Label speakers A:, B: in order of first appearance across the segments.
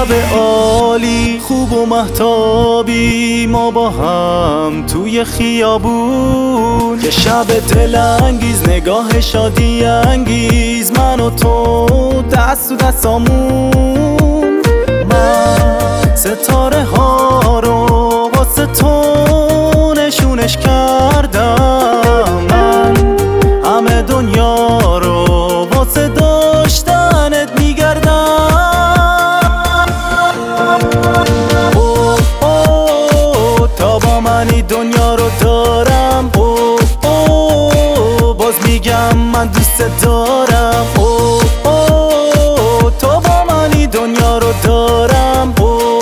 A: شب عالی خوب و مهتابی ما با هم توی خیابون، یه شب دلانگیز نگاه شادی انگیز، من و تو دست تو دستامون. من ستاره ها رو واسه تو نشونش کردم، من همه دنیا رو واسه داشتنت میگردم. تا با منی دنیا رو دارم، باز میگم من دوست دارم. تا با منی دنیا رو دارم،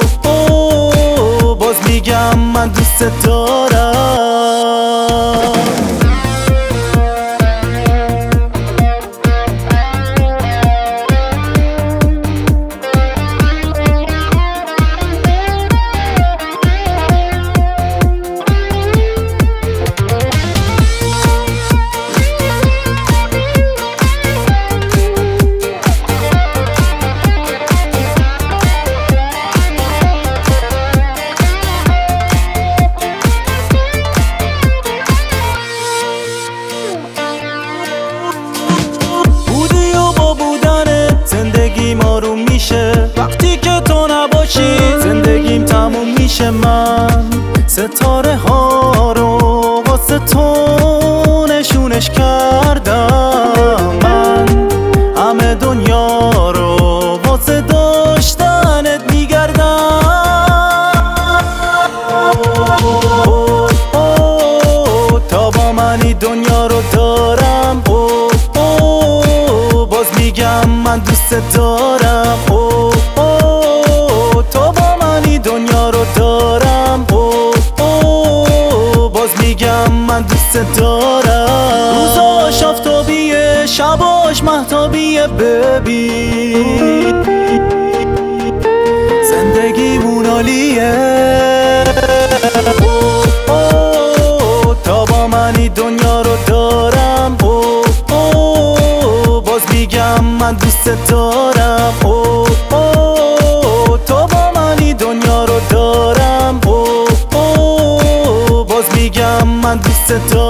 A: باز میگم من دوست دارم. زندگیم آروم میشه وقتی که تو نباشی، زندگیم تموم میشه. من ستاره ها رو واسه تو نشونش کردم، من همه دنیا رو واسه داشتنت میگردم. تا با منی دنیا رو دارم، باز میگم من دوست دارم. تا با منی دنیا رو دارم، باز میگم من دوست دارم. روزاش آفتابیه، شباش مهتابیه، ببین زندگیمون عالیه. تا با منی دنیا رو دارم، باز میگم من دوست دارم. تا با منی دنیا رو دارم، باز میگم من دوست دارم.